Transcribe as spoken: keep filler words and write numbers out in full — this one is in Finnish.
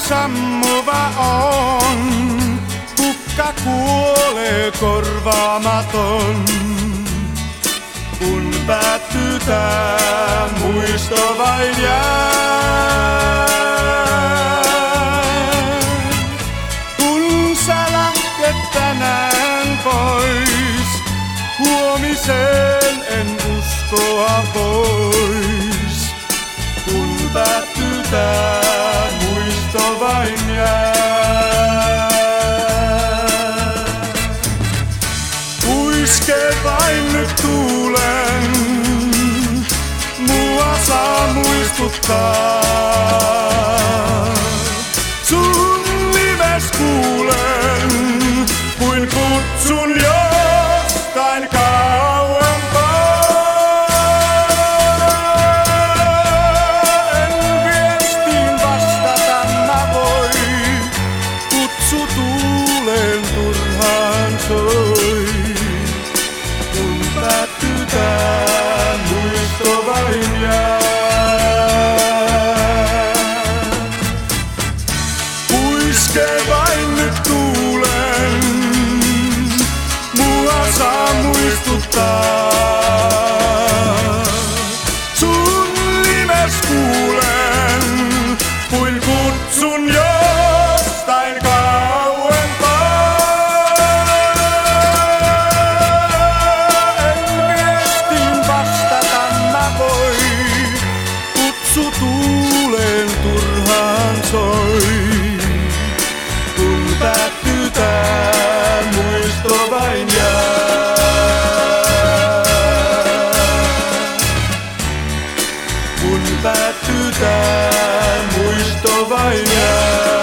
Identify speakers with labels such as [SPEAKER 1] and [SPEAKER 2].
[SPEAKER 1] sammuva on, kukka kuolee korvaamaton. Kun päättyy tää, muisto vain jää. Kun sä lähdet tänään pois, huomiseen en uskoa pois. Kun päättyy tää, muisto vain jää. Puiske vain nyt tuulen, mua saa muistuttaa. Sun nimes kuulen, kuin kutsun jostain kauempaa. En viestiin vastata mä voi, kutsu tuuleen turhaan soi. Kun päättyy tää, muisto vain jää. Puiske vain nyt tuulen, mua saa muistuttaa. Sun nimes kuulen, kuin kutsun jostain kauempaa. En viestiin vastata mä voi, kutsu tuuleen turhaan soi. Kun päättyy tää, muisto vain jää. Kun päättyy tää, muisto vain jää.